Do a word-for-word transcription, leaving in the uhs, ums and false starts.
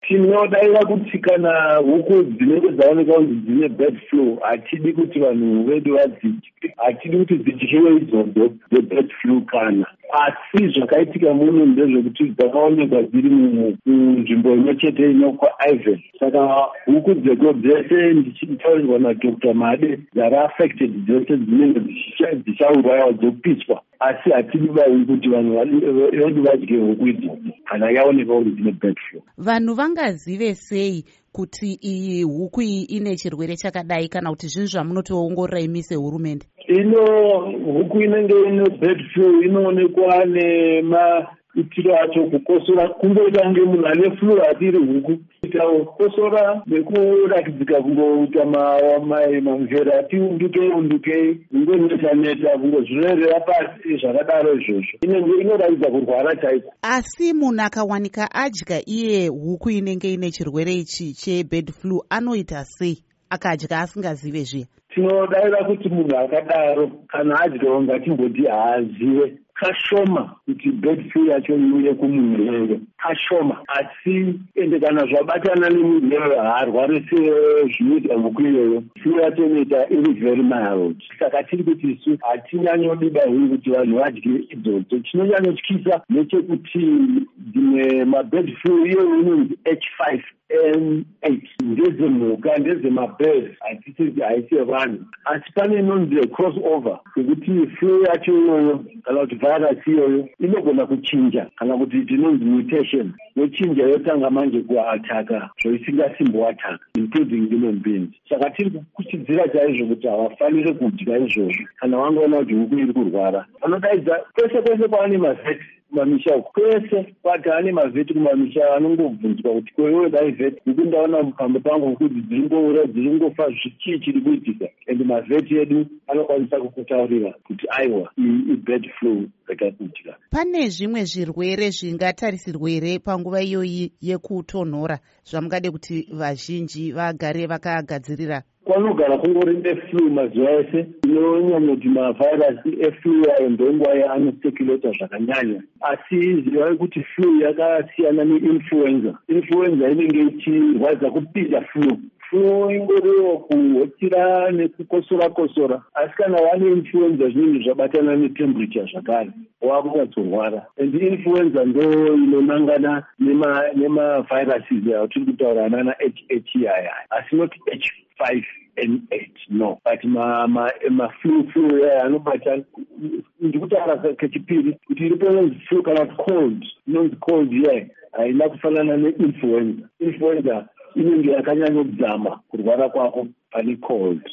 Tinodaira kuti kana huku dzinenge dzaoneka kuti dzine bird flu hatidi kuti vanhu vedu vadzidye, hatidi kuti dzidyiwe idzodzo dzebird flu kana asi zvakaitika muno ndezvekuti dzakaonekwa dziri munzvimbo imwe chete inokwa Ivan. Saka huku dzeko dzese ndichitaurirwa naDr Made dzari affected dzese dzinenge dzichaurayiwa dzopiswa, asi hatidi kuti vanhu vedu vadye huku idzodzo kana yaonekwa kuti dzine bird flu. Vanhu vangazive sei kuti iyi huku iyi ine chirwere chakadai kana kuti zvinhu zvamunotoongorora imi sehurumende? Ino huku inenge ine bird flu inoonekwa nemaitiro acho, kukosora, kungoita kunge munhu ane flu hatiri huku, kuita kukosora nekurakidzika kungoita mamvera ati unduke unduke kungoneta neta kungozvirerera pasi zvakadaro izvozvo, inenge inoratidza kurwara chaiko. Asi munhu akawanika adya iye huku inenge ine chirwere ichi chebird flu anoita sei akadya asingazive zviya? Tinodaira kuti munhu akadaro kana adyawo ngatimboti haazive kashoma kuti bird flu yacho iuye kumunhu iyoyo, kashoma. Asi ende kana zvabatana nemunhu iyoyo haarwari sezvinoita huku iyoyo, flu yacho inoita iri very mild. Saka tiri kuti isu hatinyanyodida huyu kuti vanhu vadye idzodzo. Chinonyanyotyisa ndechekuti dzimwe mabird flu iyoyo inonzi H five N eight ndezemhuka ndezemabirds, haisi yevanhu. Asi pane inonzi cross over yekuti flu yacho iyoyo kana kuti virus iyoyo inogona kuchinja kana kuti tinonzi mutation, yochinja yotanga manje kuataka zvoisingasimboataka including human beings. Saka tiri kukuchidzira chaizvo kuti havafaniri kudya izvozvo kana vangaona kuti huku iri kurwara. Vanodaidza kwese kwese kwaane mavheti kumamisha uku, kwese kwataane mavheti kumamisha anongobvunzwa kuti kwewe dai vheti huku ndaona mukamba pangu kuti dziri ngoura dziri ngofa zvichii chiri kuitika, ende mavheti edu anokwanisa kukutaurira kuti aiwa iyi ibird flu yakakudya. Pane zvimwe zvirwere zvingatarisirwe here panguva iyoyi yekutonhora zvamungade kuti vazhinji vagare vakagadzirira? Kwanogara kungori neflu mazuva ese, inonyanya kuti mavhairasi eflu ayo ndonguva yaanosekuleta zvakanyanya. Asi zivai kuti flu yakasiyana neinfluenza. Influenza inenge ichirwadza kupinda flu. Flu ingoriwo kuhotsira nekukosora kosora, asi kana vane influenza zvinenge zvabatana netemperature zvakare wakunyatsirwara. And influenza ndo inonangana nemaviruses ayo tiri kutaura anana H H aya, asi not H five N eight, no, but ma ma ma flu flu ya anobata ndikutaura kechipiri kuti iripo flu kana cold, inonzi cold yeah, haina kufanana neinfluenza. Influenza inenge yakanyanya kudzama kurwara kwako pane cold.